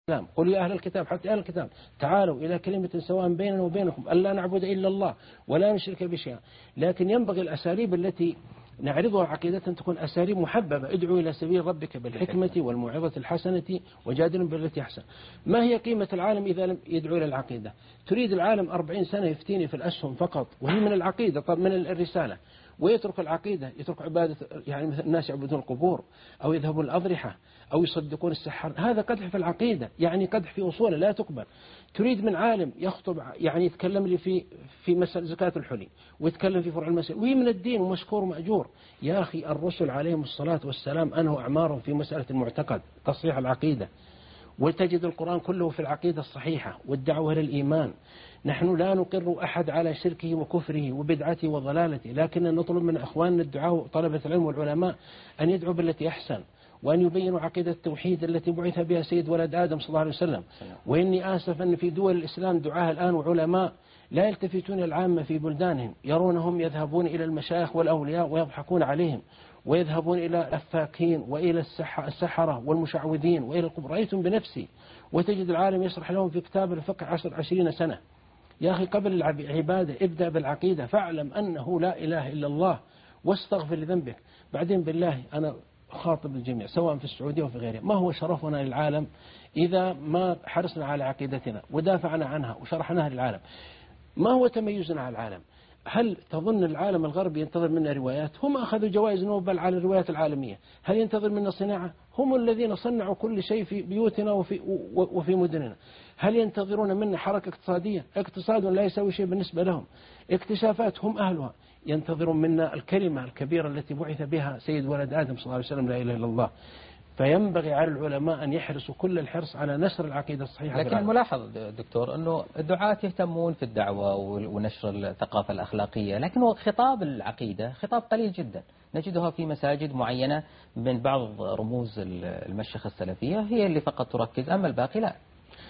الكلام قل يا أهل الكتاب، حتى أهل الكتاب تعالوا إلى كلمة سواء بيننا وبينكم ألا نعبد إلا الله ولا نشرك بشيء. لكن ينبغي الأساليب التي نعرضها عقيدة تكون أساليب محببة. ادعو إلى سبيل ربك بالحكمة والموعظة الحسنة وجادلهم بالتي أحسن. ما هي قيمة العالم إذا لم يدعو إلى العقيدة؟ تريد العالم 40 سنة يفتيني في الأسهم فقط، وهي من العقيدة، طب من الرسالة، ويترك العقيدة، يترك عبادة، يعني مثل الناس يعبدون القبور أو يذهبون الأضرحة أو يصدقون السحر. هذا قدح في العقيدة، يعني قدح في أصوله لا تقبل. تريد من عالم يخطب، يعني يتكلم لي في مسألة زكاة الحلي ويتكلم في فروع المسائل وهي من الدين ومشكور ومأجور. يا أخي الرسل عليهم الصلاة والسلام أنهوا أعمارهم في مسألة المعتقد، تصحيح العقيدة، وتجد القرآن كله في العقيدة الصحيحة والدعوة للإيمان. نحن لا نقر أحد على شركه وكفره وبدعته وضلالته، لكن نطلب من أخواننا الدعاء وطلبة العلم والعلماء أن يدعوا بالتي أحسن، وأن يبينوا عقيدة التوحيد التي بعث بها سيد ولد آدم صلى الله عليه وسلم. وإني آسف أن في دول الإسلام دعاة الآن وعلماء لا يلتفتون العامة في بلدانهم، يرونهم يذهبون إلى المشايخ والأولياء ويضحكون عليهم، ويذهبون إلى الفاكين وإلى السحرة والمشعوذين وإلى القبور. رأيتم بنفسي. وتجد العالم يشرح لهم في كتاب الفقه 20 سنة. يا أخي قبل العبادة ابدأ بالعقيدة، فاعلم أنه لا إله إلا الله واستغفر لذنبك. بعدين بالله أنا خاطب الجميع سواء في السعودية وفي غيرها، ما هو شرفنا للعالم إذا ما حرصنا على عقيدتنا ودافعنا عنها وشرحناها للعالم؟ ما هو تميزنا على العالم؟ هل تظن العالم الغربي ينتظر منا روايات؟ هم أخذوا جوائز نوبل على الروايات العالمية. هل ينتظر منا صناعة؟ هم الذين صنعوا كل شيء في بيوتنا وفي مدننا. هل ينتظرون منا حركة اقتصادية؟ اقتصاد لا يسوي شيء بالنسبة لهم. اكتشافات هم أهلها. ينتظرون منا الكلمة الكبيرة التي بعث بها سيد ولد آدم صلى الله عليه وسلم، لا إله إلا الله. فينبغي على العلماء أن يحرصوا كل الحرص على نشر العقيدة الصحيحة. لكن الملاحظ دكتور أنه الدعاة يهتمون في الدعوة ونشر الثقافة الأخلاقية، لكن خطاب العقيدة خطاب قليل جدا نجدها في مساجد معينة من بعض رموز المشيخة السلفية هي اللي فقط تركز، أما الباقي لا.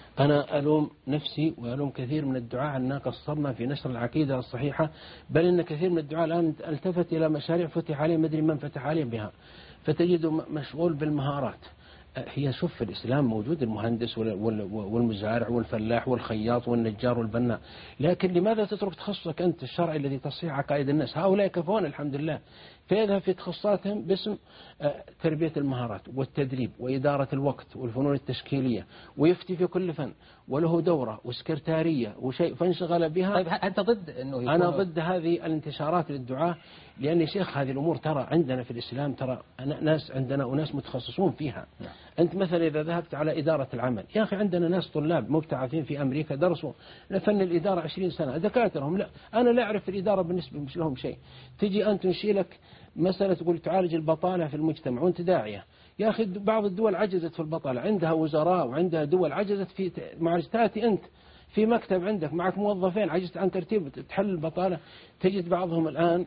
أنا ألوم نفسي وألوم كثير من الدعاة أننا قصرنا في نشر العقيدة الصحيحة، بل إن كثير من الدعاة الآن التفت إلى مشاريع فتح عليه، مدري من فتح عليه بها، فتجده مشغول بالمهارات. هي شوف في الإسلام موجود المهندس والمزارع والفلاح والخياط والنجار والبناء، لكن لماذا تترك تخصصك أنت الشرعي الذي تصحيح عقائد الناس؟ هؤلاء كفون الحمد لله، فيذهب في تخصصاتهم باسم تربية المهارات والتدريب وإدارة الوقت والفنون التشكيلية، ويفتي في كل فن وله دورة وسكرتارية وشيء فانشغل بها. طيب أنت ضد أنه يكون؟ أنا ضد هذه الانتشارات للدعاة، لأن شيخ هذه الأمور ترى عندنا في الإسلام ترى ناس عندنا أناس متخصصون فيها. أنت مثلا إذا ذهبت على إدارة العمل، يا أخي عندنا ناس طلاب مبتعثين في أمريكا درسوا فن الإدارة 20 سنة، دكاترهم لا أنا لا أعرف الإدارة بالنسبة مش لهم شيء. تجي أنت نشيلك مسألة تقول تعالج البطالة في المجتمع وأنت داعية. يا أخي بعض الدول عجزت في البطالة، عندها وزراء وعندها دول عجزت في معالجتها. أنت في مكتب عندك معك موظفين عجزت عن ترتيب تحل البطالة. تجد بعضهم الآن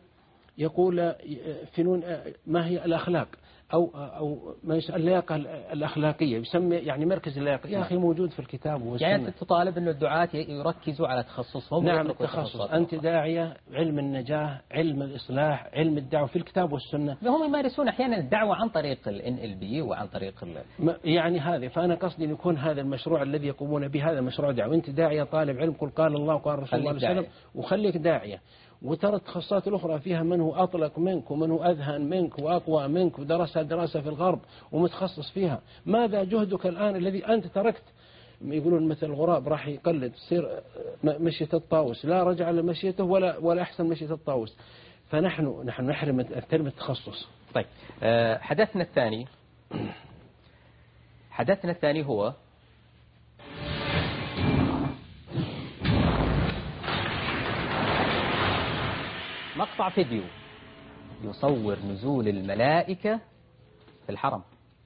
يقول فنون ما هي الأخلاق أو ما يسمى اللياقة الأخلاقية، يسمى يعني مركز اللياقة. يا أخي موجود في الكتاب والسنة. يعني تطالب أن الدعاة يركزوا على تخصصهم. نعم التخصص. أنت داعية، علم النجاة، علم الإصلاح، علم الدعوة في الكتاب والسنة. هم يمارسون أحيانا الدعوة عن طريق ال NLP وعن طريق يعني هذا. فأنا قصدي أن يكون هذا المشروع الذي يقومون به هذا مشروع دعوة. أنت داعية طالب علم، قال الله وقال رسول الله صلى الله عليه وسلم، وخليك داعية. وترى التخصصات الأخرى فيها من هو أطلق منك ومن هو أذهن منك وأقوى منك ودرسها دراسة في الغرب ومتخصص فيها. ماذا جهدك الآن الذي أنت تركت؟ يقولون مثل الغراب راح يقلد تصير مشية الطاووس، لا رجع لمشيته ولا أحسن مشية الطاووس. فنحن نحرم الترم التخصص. طيب حدثنا الثاني هو مقطع فيديو يصور نزول الملائكة في الحرم.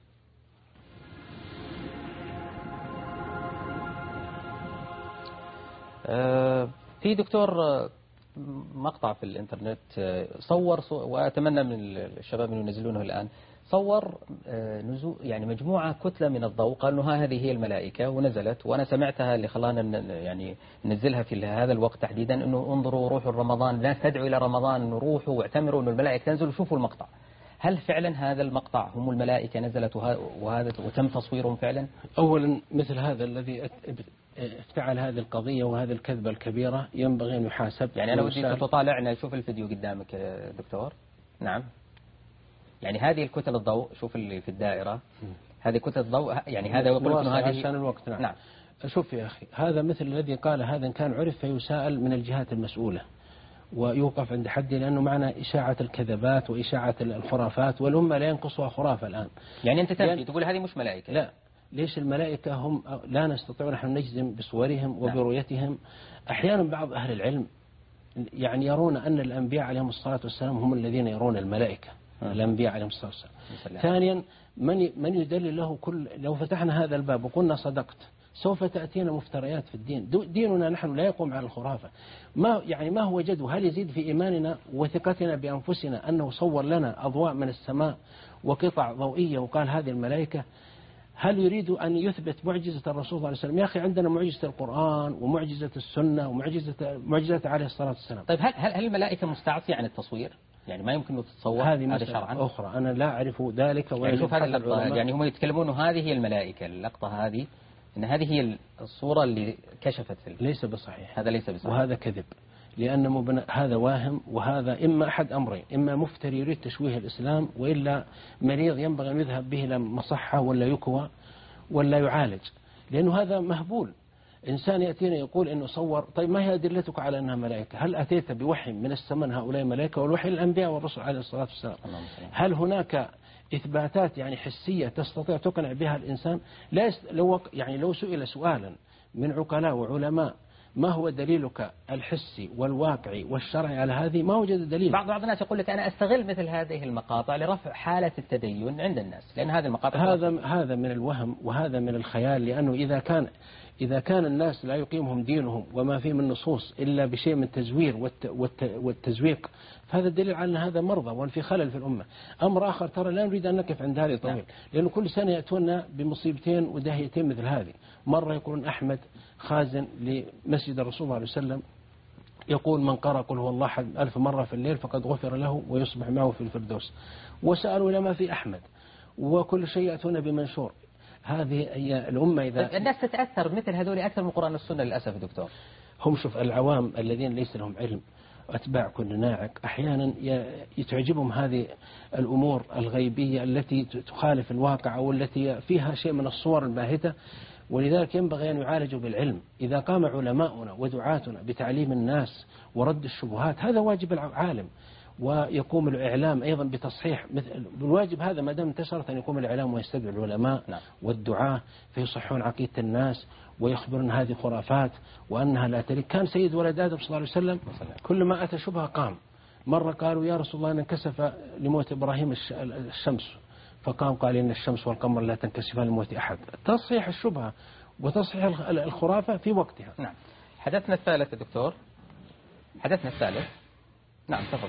في دكتور مقطع في الانترنت صور وأتمنى من الشباب أن ينزلونه الآن، صور نزول يعني مجموعة كتلة من الضوء، قال إنه هذه هي الملائكة ونزلت. وأنا سمعتها اللي خلانا يعني ننزلها في هذا الوقت تحديدا، إنه انظروا روحوا رمضان، الناس تدعو إلى رمضان إنه روحوا واعتمروا إنه الملائكة تنزل وشوفوا المقطع. هل فعلا هذا المقطع هم الملائكة نزلت وهذا وتم تصويرهم فعلا؟ أولا مثل هذا الذي افتعل هذه القضية وهذه الكذبة الكبيرة ينبغي أن يحاسب. يعني أنا ودي تطالعنا، شوف الفيديو قدامك دكتور. نعم، يعني هذه الكتل الضوء، شوف اللي في الدائرة، هذه كتل الضوء، يعني هذا يقول لكم هذه عشان الوقت. نعم. شوف يا أخي، هذا مثل الذي قال هذا إن كان عرف فيسائل من الجهات المسؤولة ويوقف عند حده، لأنه معنى إشاعة الكذبات وإشاعة الخرافات، والأمة لا ينقصها خرافة الآن. يعني أنت تقول هذه مش ملائكة؟ لا، ليش الملائكة هم لا نستطيع نحن نجزم بصورهم وبرؤيتهم. أحيانا بعض أهل العلم يعني يرون أن الأنبياء عليهم الصلاة والسلام هم الذين يرون الملائكة. الأنبياء عليهم الصلاة والسلام. ثانيا، من يدلل له لو فتحنا هذا الباب وقلنا صدقت سوف تأتينا مفتريات في الدين. ديننا نحن لا يقوم على الخرافة. ما هو جد؟ هل يزيد في إيماننا وثقتنا بأنفسنا أنه صور لنا أضواء من السماء وقطع ضوئية وقال هذه الملائكة؟ هل يريد أن يثبت معجزة الرسول صلى الله عليه وسلم؟ يا أخي عندنا معجزة القرآن ومعجزة السنة ومعجزة عليه الصلاة والسلام. طيب هل الملائكة مستعصية عن التصوير؟ يعني ما يمكن تتصور هذا شرعا؟ أخرى أنا لا أعرف ذلك. يعني شوف هذه اللقطة، يعني هم يتكلمون أنه هذه هي الملائكة، اللقطة هذه إن هذه هي الصورة اللي كشفت ليس بصحيح. هذا ليس بصحيح وهذا كذب، لأن هذا واهم، وهذا إما أحد أمرين: إما مفتري يريد تشويه الإسلام، وإلا مريض ينبغي أن يذهب به إلى مصحة ولا يكوى ولا يعالج، لأنه هذا مهبول. إنسان يأتينا يقول إنه صور. طيب ما هي أدلتك على أنها ملائكة؟ هل أتيت بوحي من السماء هؤلاء ملائكة؟ والوحي للأنبياء والرسل عليه الصلاة والسلام. هل هناك إثباتات يعني حسية تستطيع تقنع بها الإنسان؟ لو سئل سؤالا من عقلاء وعلماء ما هو دليلك الحسي والواقعي والشرعي على هذه، ما وجد دليل. بعض الناس يقول لك أنا أستغل مثل هذه المقاطع لرفع حالة التدين عند الناس، لأن هذه المقاطع هذا من الوهم وهذا من الخيال. لأنه إذا كان الناس لا يقيمهم دينهم وما فيه من نصوص إلا بشيء من التزوير والتزويق، فهذا دليل على أن هذا مرضى وأن في خلل في الأمة. أمر آخر، ترى لا نريد أن نقف عند هذه طويل، لأنه كل سنة يأتونا بمصيبتين وداهيتين مثل هذه. مرة يقولون أحمد خازن لمسجد الرسول صلى الله عليه وسلم يقول من قرأ قل هو الله أحد 1000 مرة في الليل فقد غفر له ويصبح معه في الفردوس. وسألوا لما في أحمد، وكل شيء يأتون بمنشور. هذه هي الأمة. إذا الناس تتأثر مثل هذول أكثر من القرآن والسنة للأسف دكتور. هم شوف العوام الذين ليس لهم علم، أتباع كل ناعق، أحيانا يتعجبهم هذه الأمور الغيبية التي تخالف الواقع أو التي فيها شيء من الصور الباهتة، ولذلك ينبغي أن يعالجوا بالعلم. إذا قام علماؤنا ودعاتنا بتعليم الناس ورد الشبهات هذا واجب العالم، ويقوم الإعلام أيضا بتصحيح بالواجب هذا. ما دام انتشرت أن يقوم الإعلام ويستدعي العلماء والدعاة فيصحون عقيدة الناس ويخبرون هذه خرافات وأنها لا تليق. كان سيد ولد آدم صلى الله عليه وسلم كل ما أتى شبهة قام. مرة قالوا يا رسول الله أن انكسف لموت إبراهيم الشمس، فقام قال إن الشمس والقمر لا تنكسفان لموت أحد. تصحيح الشبهة وتصحيح الخرافة في وقتها. نعم. حدثنا الثالث يا دكتور، حدثنا الثالث. نعم تفضل.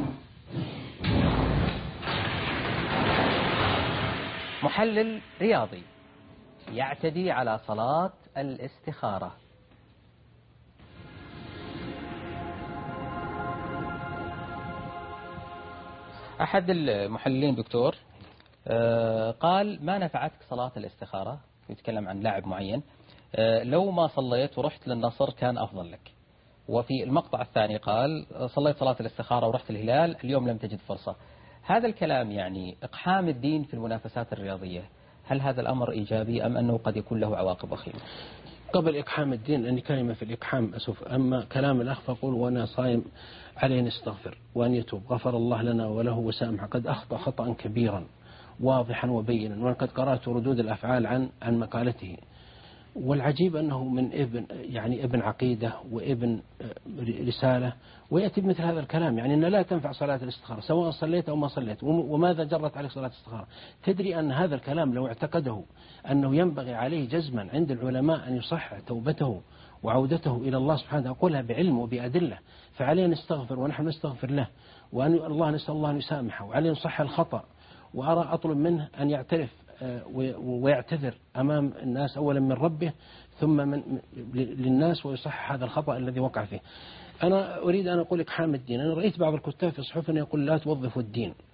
محلل رياضي يعتدي على صلاة الاستخارة. أحد المحللين دكتور قال ما نفعتك صلاة الاستخارة، يتكلم عن لاعب معين، لو ما صليت ورحت للنصر كان أفضل لك. وفي المقطع الثاني قال صليت صلاة الاستخارة ورحت الهلال، اليوم لم تجد فرصة. هذا الكلام يعني إقحام الدين في المنافسات الرياضية، هل هذا الأمر إيجابي أم أنه قد يكون له عواقب وخيمة؟ قبل إقحام الدين، لأن كلمة في الإقحام أسف. أما كلام الأخ فقول وأنا صائم عليه نستغفر وأن يتوب غفر الله لنا وله وسامح، قد أخطأ خطأ كبيرا واضحا وبينا، وأنا قد قرأت ردود الأفعال عن مقالته. والعجيب أنه من ابن عقيدة وابن رسالة ويأتي بمثل هذا الكلام، يعني أن لا تنفع صلاة الاستخارة سواء صليت أو ما صليت، وماذا جرت عليك صلاة الاستخارة. تدري أن هذا الكلام لو اعتقده أنه ينبغي عليه جزما عند العلماء أن يصحح توبته وعودته إلى الله سبحانه، أقولها بعلم وبأدلة، فعليه نستغفر ونحن نستغفر له، وأن الله نسأل الله أن يسامحه، وعليه نصحح الخطأ، وأرى أطلب منه أن يعترف ويعتذر أمام الناس أولا من ربه ثم للناس، ويصحح هذا الخطأ الذي وقع فيه. أنا أريد أن أقول لك حام الدين، أنا رأيت بعض الكتاب في صحفنا يقول لا توظفوا الدين،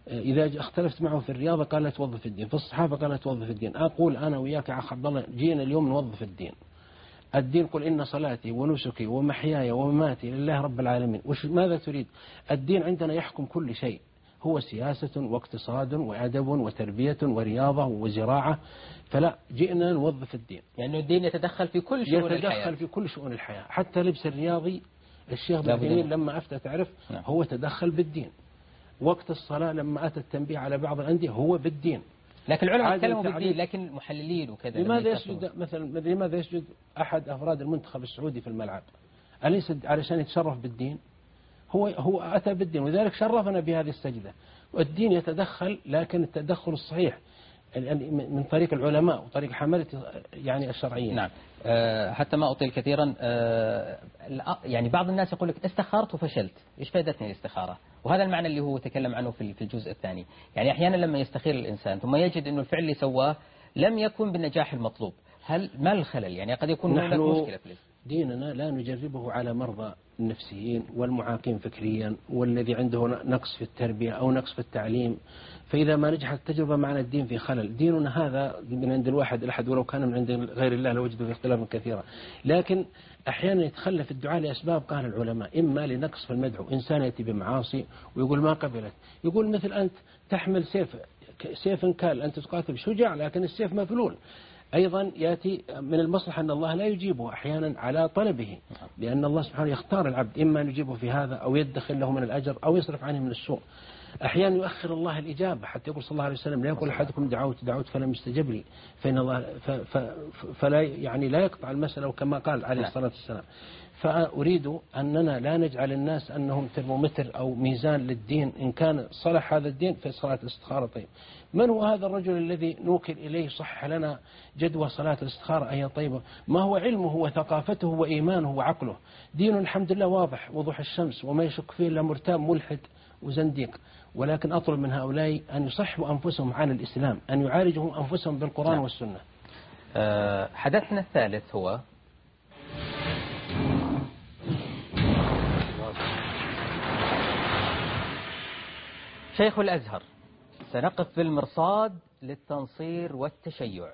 إذا اختلفت معه في الرياضة قال لا توظف الدين، في الصحافة قال لا توظف الدين. أقول أنا وياك يا أخ عبد الله جينا اليوم نوظف الدين. الدين قل إن صلاتي ونسكي ومحياي ومماتي لله رب العالمين. ماذا تريد؟ الدين عندنا يحكم كل شيء، هو سياسة واقتصاد وأدب وتربية ورياضة وزراعة، فلا جئنا نوظف الدين. يعني الدين يتدخل في كل شؤون الحياة. يتدخل في كل شؤون الحياة، حتى لبس الرياضي الشيخ ابن عثيمين لما أفتى تعرف هو تدخل بالدين. وقت الصلاة لما أتى التنبيه على بعض الأندية هو بالدين. لكن العلماء تكلموا بالدين، لكن المحللين وكذا لماذا يسجد مثلا، لماذا يسجد أحد أفراد المنتخب السعودي في الملعب؟ أليس علشان يتشرف بالدين؟ هو أتى بالدين، ولذلك شرفنا بهذه السجدة. والدين يتدخل، لكن التدخل الصحيح من طريق العلماء وطريق حملة يعني الشرعيين. نعم. حتى ما أطيل كثيرا، يعني بعض الناس يقول لك استخرت وفشلت، إيش فائدتني الاستخارة؟ وهذا المعنى اللي هو تكلم عنه في الجزء الثاني. يعني أحيانا لما يستخير الإنسان ثم يجد أنه الفعل اللي سواه لم يكن بالنجاح المطلوب، هل ما الخلل؟ يعني قد يكون هناك مشكلة في ديننا لا نجربه على مرضى النفسيين والمعاقين فكريا والذي عنده نقص في التربية أو نقص في التعليم. فإذا ما نجحت التجربة معنا الدين في خلل. ديننا هذا من عند الواحد الأحد، ولو كان من عند غير الله لوجدوا في اختلافا كثيرا. لكن أحيانا يتخلف الدعاء لأسباب قال العلماء، إما لنقص في المدعو، إنسان يأتي بمعاصي ويقول ما قبلت، يقول مثل أنت تحمل سيف كال، أنت تقاتل شجاع لكن السيف مفلول. أيضا يأتي من المصلحة أن الله لا يجيبه أحيانا على طلبه، لأن الله سبحانه يختار العبد، إما أن يجيبه في هذا أو يدخل له من الأجر أو يصرف عنه من السوء. أحيانا يؤخر الله الإجابة، حتى يقول صلى الله عليه وسلم لا يقول أحدكم دعوت فلم يستجب لي، فإن الله فلا يعني لا يقطع المسألة، وكما قال عليه الصلاة والسلام. فأريد أننا لا نجعل الناس أنهم ترمومتر أو ميزان للدين، إن كان صلح هذا الدين في صلاة الاستخارة. طيب من هو هذا الرجل الذي نوكل إليه صح لنا جدوى صلاة الاستخارة أي طيبة؟ ما هو علمه وثقافته وإيمانه وعقله؟ دين الحمد لله واضح وضوح الشمس، وما يشك فيه إلا مرتاب ملحد وزنديق. ولكن أطلب من هؤلاء أن يصحوا أنفسهم عن الإسلام، أن يعالجوا أنفسهم بالقرآن والسنة. حدثنا الثالث هو شيخ الأزهر، سنقف بالمرصاد للتنصير والتشيع.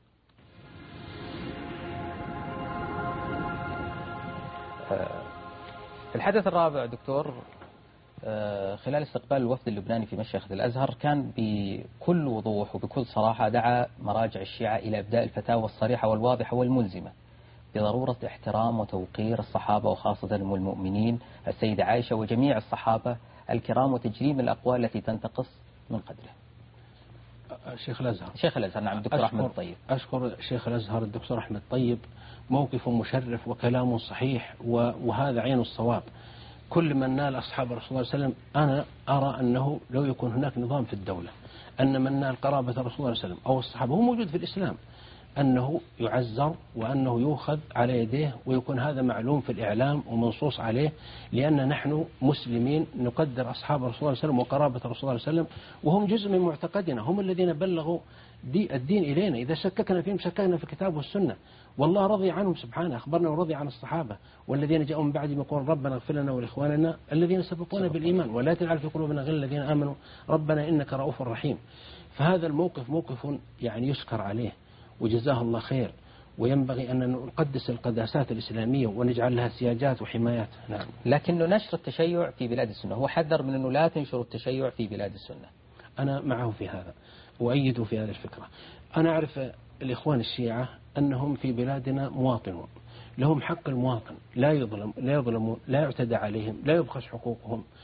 في الحدث الرابع دكتور، خلال استقبال الوفد اللبناني في مشيخة الأزهر كان بكل وضوح وبكل صراحة دعا مراجع الشيعة إلى إبداء الفتاوى الصريحة والواضحة والملزمة بضرورة احترام وتوقير الصحابة، وخاصة المؤمنين السيدة عائشة وجميع الصحابة الكرام، وتجريم الأقوال التي تنتقص من قدره. شيخ الأزهر. شيخ الأزهر نعم، الدكتور أحمد الطيب. أشكر شيخ الأزهر الدكتور أحمد الطيب، موقف مشرف وكلامه صحيح، وهذا عين الصواب. كل من نال أصحاب رسول الله صلى الله عليه وسلم، أنا أرى أنه لو يكون هناك نظام في الدولة أن من نال قرابة رسول الله صلى الله عليه وسلم أو الصحابة، هو موجود في الإسلام، أنه يعزر وأنه يؤخذ على يديه، ويكون هذا معلوم في الإعلام ومنصوص عليه، لأن نحن مسلمين نقدر أصحاب رسول الله صلى الله عليه وسلم وقرابة رسول الله صلى الله عليه وسلم، وهم جزء من معتقدنا، هم الذين بلغوا الدين إلينا. إذا شككنا فيهم شككنا في الكتاب والسنة، والله رضي عنهم سبحانه، أخبرنا ورضي عن الصحابة والذين جاءوا من بعدهم يقول ربنا اغفر لنا ولإخواننا الذين سبقونا بالإيمان ولا تجعل في قلوبنا غل الذين آمنوا ربنا إنك رؤوف رحيم. فهذا الموقف موقف يعني يشكر عليه وجزاه الله خير، وينبغي أن نقدس القداسات الإسلامية ونجعل لها سياجات وحمايات. نعم. لكن نشر التشيع في بلاد السنة، هو حذر من أنه لا تنشر التشيع في بلاد السنة. أنا معه في هذا وأيده في هذه الفكرة. أنا أعرف الإخوان الشيعة أنهم في بلادنا مواطنون، لهم حق المواطن، لا يظلمون، لا يعتدى عليهم، لا يبخس حقوقهم.